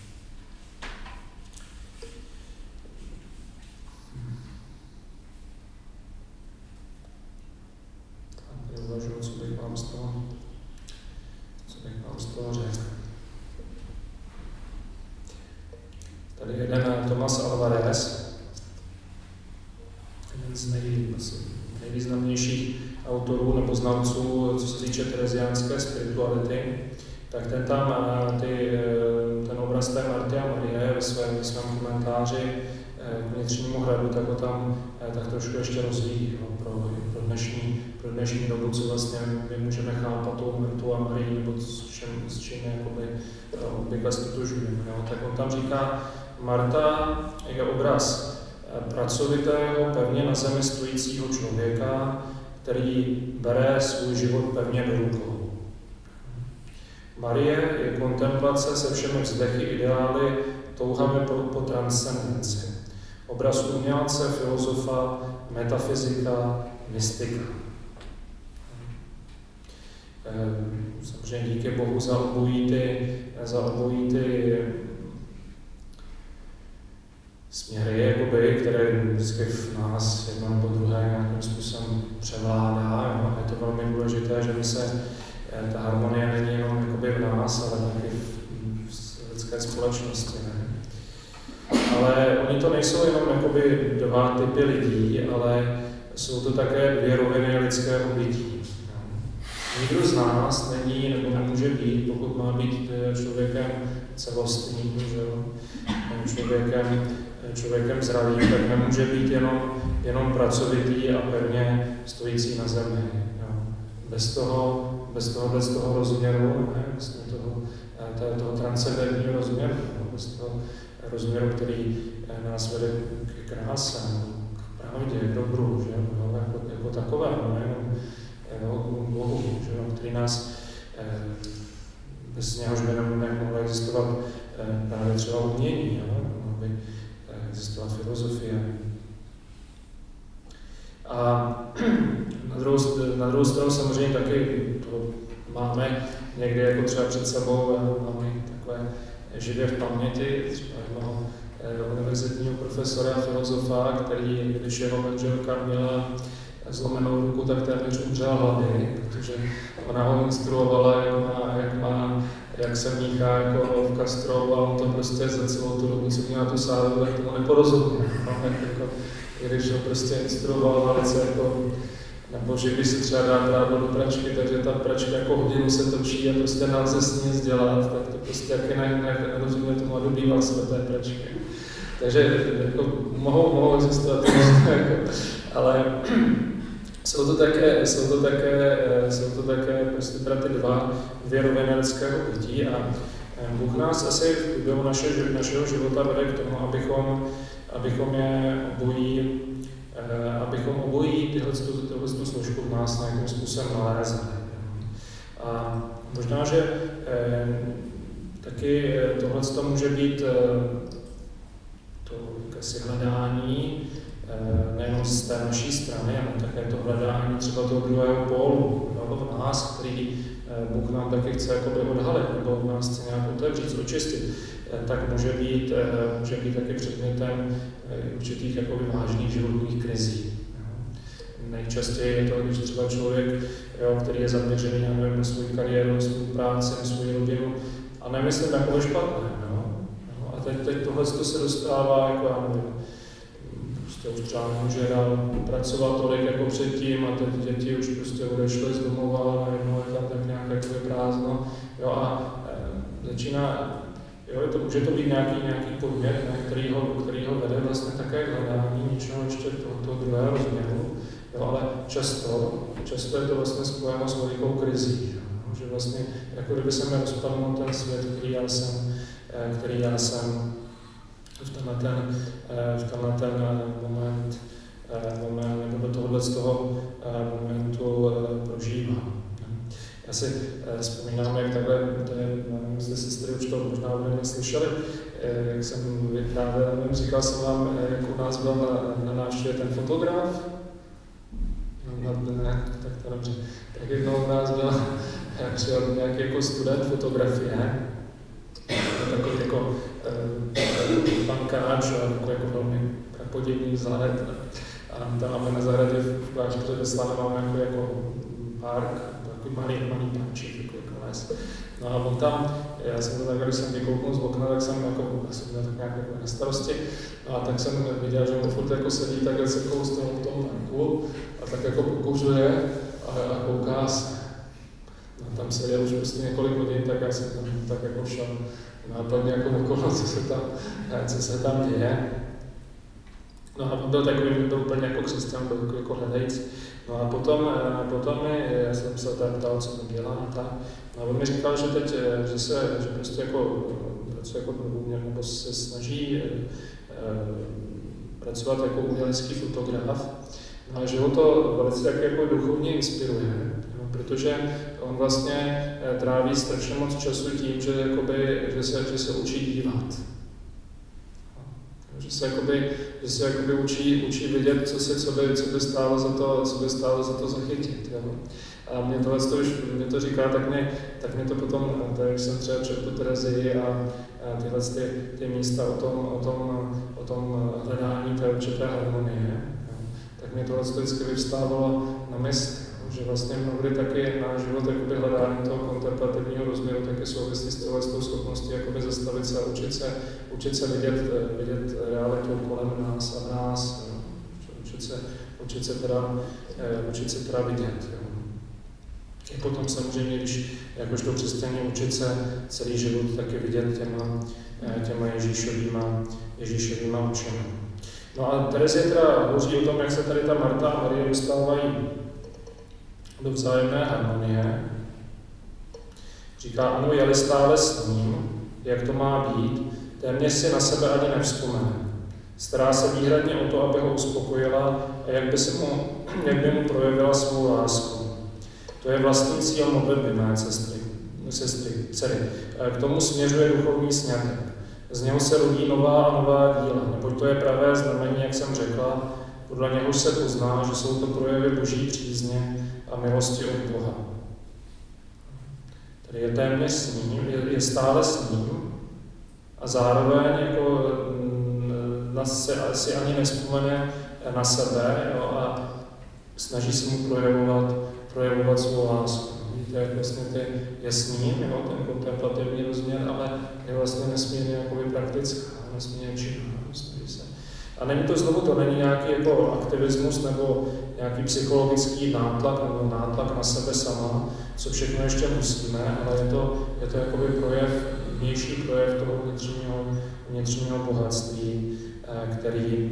S1: Tady uvažuji, co bych vám z toho, co bych vám z toho řekl. Tady jeden Tomás Alvarez, jeden z nej, nejvýznamnějších autorů nebo znalců, co se týče tereziánské spirituality, tak ten tam ty, ten obraz té Marty a Marie ve svém, ve svém komentáři k vnitřnímu hradu, tak ho tam tak trošku ještě rozvíjí pro, pro, dnešní, pro dnešní dobu, co vlastně my můžeme chápat tou Martu a Marii, nebo s čím, s čím jakoby obvykle stotožňujeme. Tak on tam říká, Marta je obraz pracovitého, pevně na zemi stojícího člověka, který bere svůj život pevně do rukou. Marie je kontemplace se všemi vzdechy, ideály, touhami po, po transcendenci. Obraz umělce, filozofa, metafyzika, mystika. Samozřejmě díky Bohu za obojí ty, za obojí ty směry, jakoby, které vždycky v nás jedno nebo druhé nějakým způsobem převládá. Jo? Je to velmi důležité, že by se ta harmonie není jenom jakoby v nás, ale taky v, v lidské společnosti. Ne? Ale oni to nejsou jenom jakoby dva typy lidí, ale jsou to také dvě roviny lidského bytí. Nikdo z nás není nebo nemůže být, pokud má být člověkem celostním, že jo? Člověkem, člověkem zralým, tak nemůže být jenom, jenom pracovitý a pevně stojící na zemi. Jo? Bez toho, bez toho, bez toho rozměru, ne? Bez toho, toho, toho transcendentního rozměru, no? Bez toho rozměru, který nás vede k kráse, k pravdě, k dobru, že? No, jako, jako takové, no, jenom k Bohu, že? Který nás, bez něhož by nemohlo existovat právě třeba umění, mohla by existovat filozofie. A na druhou, na druhou stranu samozřejmě taky to máme někdy jako třeba před sebou, máme takové živě v paměti, třeba jednoho univerzitního profesora, filozofa, který, když jeho manželka měla zlomenou ruku, tak téměř umřel hlady, protože ona ho instruovala, jak má, jak, má, jak se míchá jako v kastrou, a on to prostě za celou tu dobu, co měla tu sáru, tak tomu neporozuměl. No, jako, když ho prostě instruoval velice jako, nebo že když se třeba dá prádlo do pračky, takže ta pračka jako hodinu se točí a prostě nelze s ní nic dělat, tak to prostě jak nerozuměl tomu a dobýval se do té pračky. Takže jako, mohou, mohou existovat, jako, ale jsou to také, jsou to také, jsou to také prostě teda ty dva, dvě roviny lidského bytí a Bůh nás asi v průběhu naše, našeho života vede k tomu, abychom, abychom je obojí, abychom obojí tyhle, tyhle složku v nás nějakým způsobem nalézali. A možná, že taky tohle může být to jakési hledání, nejenom z té naší strany, ale také to hledání třeba toho druhého pólu, no, v nás, který Bůh nám taky chce jakoby odhalit, nebo v nás chce nějak otevřít, očistit, tak může být, může být taky předmětem určitých jakoby vážných životních krizí. Nejčastěji je to, když třeba člověk, jo, který je zaměřený na svou kariéru, na svou práci, na svou rodinu, a nemyslím takové špatné. No. No, a teď, teď tohle se dostává, jako já nevím, prostě už třeba nemůže dál pracovat tolik jako předtím a teď děti už prostě odešly z domova a najednou je tam tak nějak jakoby prázdno. Jo, a e, začíná, jo, to, může to být nějaký, nějaký podmět, ne, který, ho, který ho vede vlastně také k hledání něčeho ještě toho, toho druhého rozměru, Jo, ale často, často je to vlastně spojeno s velikou krizí, jo, že vlastně jako kdyby se mi rozpadl ten svět, který já jsem, který já jsem v tenhle ten, v tenhle ten moment, moment nebo do tohohle z toho momentu prožívám. Já si vzpomínám, jak takhle, to je, nevím, zde sestry už to možná budeme slyšeli, jak jsem vyprávěl, nevím, říkal jsem vám, jak u nás byl na, na návštěvě ten fotograf. No, ne, tak to dobře. Tak jednou u nás byl přijel nějaký jako student fotografie, takový jako bankáč, jako, jako velmi podivný vzhled. A tam máme na zahradě v klášteře ve Slavě máme jako, jako park, takový malý, malý parčík, jako, jako les. No a on tam, já jsem to tak, když jsem vykouknul z okna, tak jsem jako, asi měl tak nějak jako na starosti, no a tak jsem viděl, že on furt jako sedí takhle se koustou v tom tanku a tak jako pokuřuje a, a kouká se. No tam seděl už prostě několik hodin, tak já jsem tam tak jako šel nápadně jako okolo, co se tam, co se tam děje. No a byl takový, byl úplně jako křesťan, byl jako, jako hledající. No a potom, potom já jsem se tam ptal, co tam dělá a tak. No a on mi říkal, že teď, že se, že prostě jako pracuje jako uměl, nebo se snaží eh, pracovat jako umělecký fotograf. No a že ho to velice tak jako duchovně inspiruje, no, protože on vlastně tráví strašně moc času tím, že, jakoby, že, se, že se učí dívat. Že se, jakoby, že se jakoby učí, učí vidět, co, se, co, by, co, by stálo za to, co by stálo za to zachytit. Jo. A mě tohle to už mě to říká, tak mě, tak mě to potom, tak jsem třeba četl Terezii a, a tyhle ty, ty místa o tom, o tom, o tom hledání té určité harmonie, jo. Tak mě tohle to vždycky vyvstávalo na mysl, že vlastně mnohdy taky náš život jakoby hledání toho kontemplativního rozměru taky souvisí s touhle schopností jakoby zastavit se a učit se, učit se vidět, vidět realitu kolem nás a v nás, učit se, učit se teda, učit se teda vidět. Jo. I potom samozřejmě, když jakožto křesťané učit se celý život taky vidět těma, těma Ježíšovýma, Ježíšovýma učemi. No a Terezie teda hovoří o tom, jak se tady ta Marta a Marie dostávají do vzájemné harmonie. Říká, ano, jeli stále s ním, jak to má být, téměř si na sebe ani nevzpomene. Stará se výhradně o to, aby ho uspokojila a jak by, se mu, jak by mu projevila svou lásku. To je vlastní cíl modlitby mé sestry, sestry, dcery. K tomu směřuje duchovní sňatek. Z něho se rodí nová a nová díla, neboť to je pravé znamení, jak jsem řekla, podle něhož se pozná, že jsou to projevy boží přízně a milosti od Boha. Tedy je téměř s ním, je, je stále s ním a zároveň jako na se, si ani nevzpomene na sebe, jo, a snaží se mu projevovat, projevovat svou lásku. Víte, jak vlastně ty je s ním, jo, ten kontemplativní rozměr, ale je vlastně nesmírně jakoby praktická, nesmírně činná. A není to znovu, to není nějaký jako aktivismus nebo nějaký psychologický nátlak nebo nátlak na sebe sama, co všechno ještě musíme, ale je to, je to jakoby projev, vnější projev toho vnitřního, vnitřního bohatství, který,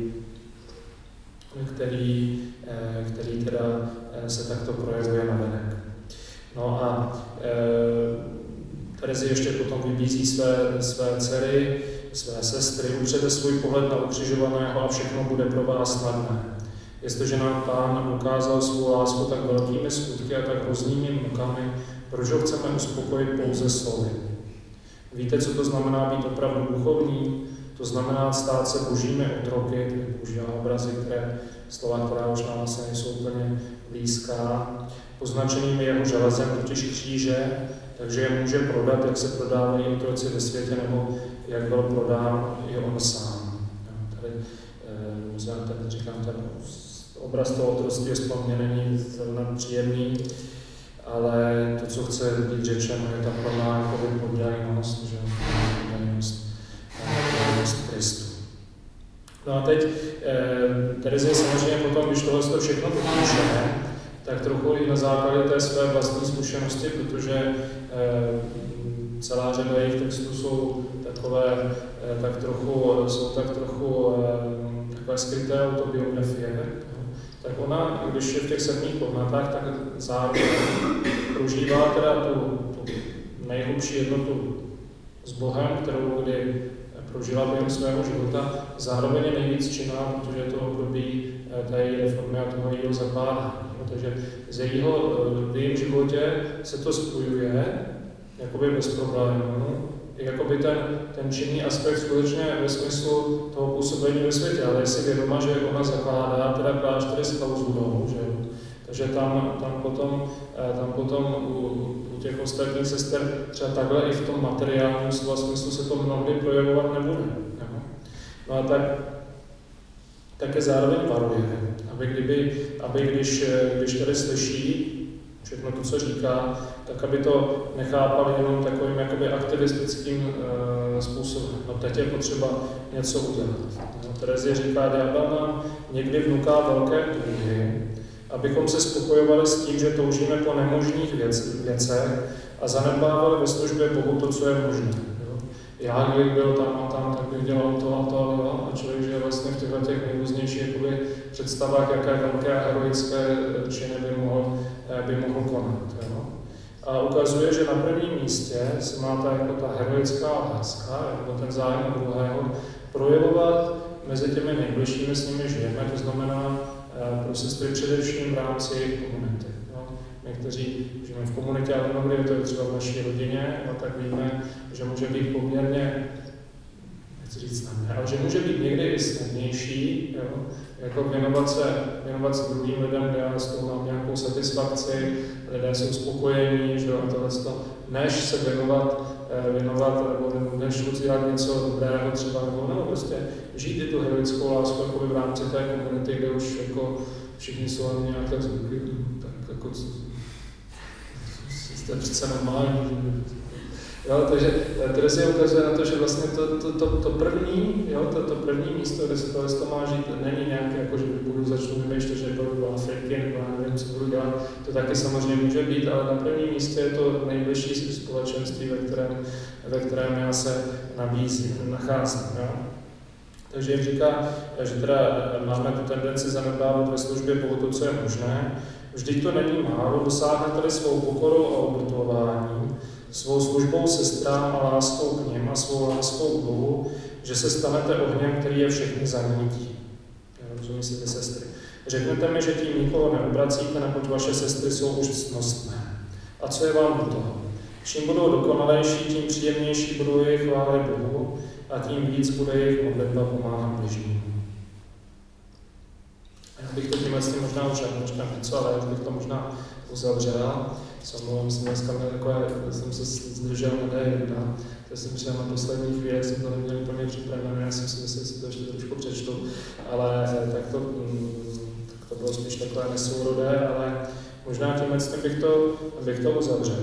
S1: který, který teda se takto projevuje navenek. No a Terezie ještě potom vybízí své, své dcery, své sestry, upřete svůj pohled na ukřižovaného a všechno bude pro vás snadné. Jestliže nám Pán ukázal svou lásku tak velkými skutky a tak hroznými mukami, proč ho chceme uspokojit pouze slovy? Víte, co to znamená být opravdu duchovní? To znamená stát se božími otroky, tedy boží obrazy, které slova, která už nám asi nejsou úplně blízká, poznačenými jeho železem, totiž kříže, takže je může prodat, jak se prodávají otroci ve světě, nebo jak byl prodán i on sám. Tady, e, tady říkám, ten obraz toho otroctví je není zrovna příjemný, ale to, co chce být řečeno, je ta plná podajnost, že podajnost Kristu. No a teď e, Terezie samozřejmě potom, když tohle všechno popíše, tak trochu i na základě té své vlastní zkušenosti, protože e, celá řada jejich textů jsou takové, e, tak trochu, jsou tak trochu e, takové skryté autobiografie, tak ona, když je v těch sedmých komnatách, tak zároveň prožívá teda tu, tu nejhlubší jednotu s Bohem, kterou kdy prožila během svého života, zároveň je nejvíc činná, protože je to období té její reformy a toho jejího zakládání. Takže z jejího, v jejím životě se to spojuje jakoby bez problémů, jakoby ten, ten činný aspekt skutečně ve smyslu toho působení ve světě, ale je si vědoma, že ona zakládá teda kláštery s klauzulou, že jo. Takže tam, tam potom, tam potom u, u těch ostatních sester třeba takhle i v tom materiálním slova smyslu se to mnohdy projevovat nebude. Jo. No a tak, také zároveň varuje, aby, kdyby, aby když, když tady slyší všechno to, co říká, tak aby to nechápali jenom takovým jakoby aktivistickým uh, způsobem. No teď je potřeba něco udělat. No, Terezie říká, ďábel nám někdy vnuká velké touhy, abychom se spokojovali s tím, že toužíme po nemožných věc, věcech a zanedbávali ve službě Bohu to, co je možné. Jo? Já, kdybych byl tam a tam, tak bych dělal to a to, jo? A člověk, že vlastně v těchto těch nejrůznějších jakoby, představách, jaké velké a heroické činy by mohl, by mohl konat. Jo? A ukazuje, že na prvním místě se má ta, jako ta heroická láska, nebo ten zájem druhého, projevovat mezi těmi nejbližšími, s nimi žijeme, to znamená pro sestry především v rámci jejich komunity. Jo. My, kteří žijeme v komunitě, ale mnohdy je to třeba v naší rodině, no, tak víme, že může být poměrně, nechci říct snadné, ale že může být někdy i snadnější, jo, jako věnovat se, věnovat se druhým lidem, kde já s toho mám nějakou satisfakci, lidé jsou spokojení, že jo, a tohle to, než se věnovat, věnovat, nebo než udělat něco dobrého třeba, nebo, nebo prostě žít i tu heroickou lásku jako v rámci té komunity, kde už jako všichni jsou nějak tak zvyklí, tak jako jste přece normální. Jo, takže Terezie ukazuje na to, že vlastně to, to, to, to první, jo, to, to první místo, kde se tohle to má žít, není nějaké, jako že budu začnu vymýšlet, že budu do Afriky, nebo já nevím, co budu dělat. To taky samozřejmě může být, ale na prvním místě je to nejbližší společenství, ve kterém, ve kterém já se nabízím, nacházím. Jo. Takže říká, že teda máme tu tendenci zanedbávat ve službě Bohu to, co je možné. Vždyť to není málo, dosáhne tady svou pokorou a obětováním, svou službou sestrám a láskou k něm a svou láskou k Bohu, že se stanete ohněm, který je všechny zanítí. Rozumí si ty sestry. Řeknete mi, že tím nikoho neobracíte, neboť vaše sestry jsou už ctnostné. A co je vám do toho? Čím budou dokonalejší, tím příjemnější budou jejich chvály Bohu a tím víc bude jejich modlitba pomáhat bližnímu. Já bych to tímhle s tím možná už říkám něco, ale já bych to možná uzavřel. Samozřejmě jsem dneska měl takové, jsem se zdržel na D jedna, to jsem přijel na poslední chvíli, jsem to neměl úplně připravené, já jsem si myslel, že si to ještě trošku přečtu, ale tak to, tak to bylo spíš takové nesourodé, ale možná tímhle s tím bych to, bych to uzavřel.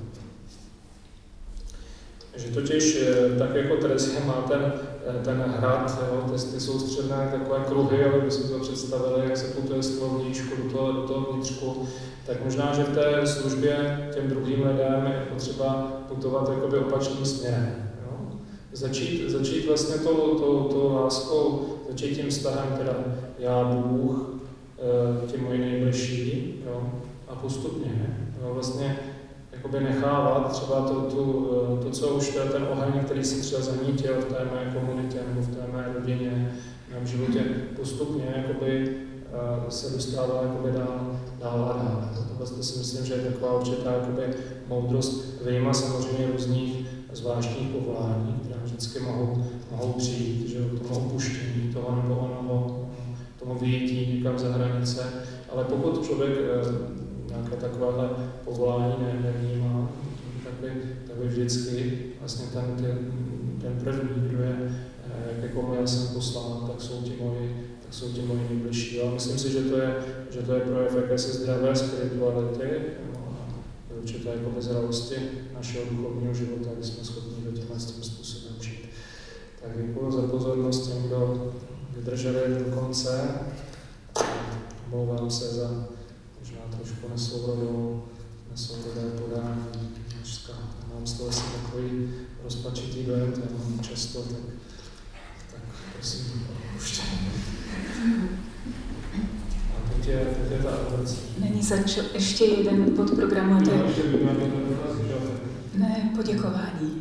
S1: Že totiž tak jako Terezie má ten, ten hrad, jo, ty, ty soustředné takové kruhy, ale by si to představili, jak se putuje z toho vníčku do toho, do toho vnitřku, tak možná, že v té službě těm druhým lidem je potřeba putovat jakoby opačným směrem. Jo. Začít, začít vlastně tou, tou, tou láskou, začít tím vztahem, teda já, Bůh, ti moji nejbližší, jo, a postupně jo, vlastně jakoby nechávat třeba to, tu, to, co už to je ten oheň, který si třeba zanítil v té mé komunitě nebo v té mé rodině, v mém životě, postupně jakoby, uh, se dostává jakoby dál, dál a dál. To vlastně si myslím, že je taková určitá jakoby moudrost vyjma samozřejmě různých zvláštních povolání, které vždycky mohou, mohou přijít, že k tomu opuštění toho nebo onoho, tomu vyjítí někam za hranice, ale pokud člověk nějaké takovéhle povolání ne, nevnímá, tak by, tak by vždycky vlastně ten, ten, ten první, kdo je, ke komu já jsem poslán, tak jsou ti moji, tak jsou ti moji nejbližší. A myslím si, že to je, že to je projev jakési zdravé spirituality, určité jako bezralosti našeho duchovního života, kdy jsme schopni do tímhle tím způsobem žít. Tak děkuji za pozornost těm, kdo vydrželi do konce. Omlouvám se za možná trošku nesourodou, nesourodé podání. Dneska mám z toho asi takový rozpačitý dojem, to mám často, tak, tak prosím, odpuštění. A teď teď je, teď je ta adorace.
S2: Není začal ještě jeden podprogram.
S1: No, ještě by máme to dochází, že?
S2: Ne, poděkování.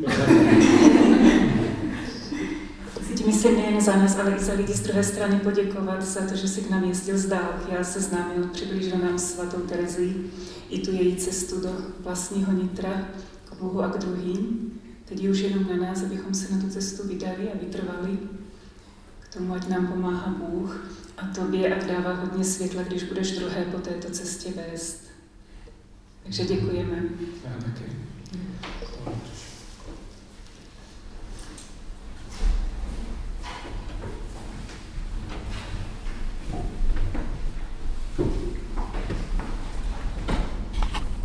S2: Cítím se nejen za nás, ale i za lidi z druhé strany poděkovat za to, že si k nám jezdil z dálky a seznámil, přiblížil nám svatou Terezii i tu její cestu do vlastního nitra k Bohu a k druhým. Teď je už jenom na nás, abychom se na tu cestu vydali a vytrvali. K tomu, ať nám pomáhá Bůh a tobě, ať dává hodně světla, když budeš druhé po této cestě vést. Takže děkujeme.
S1: Já taky.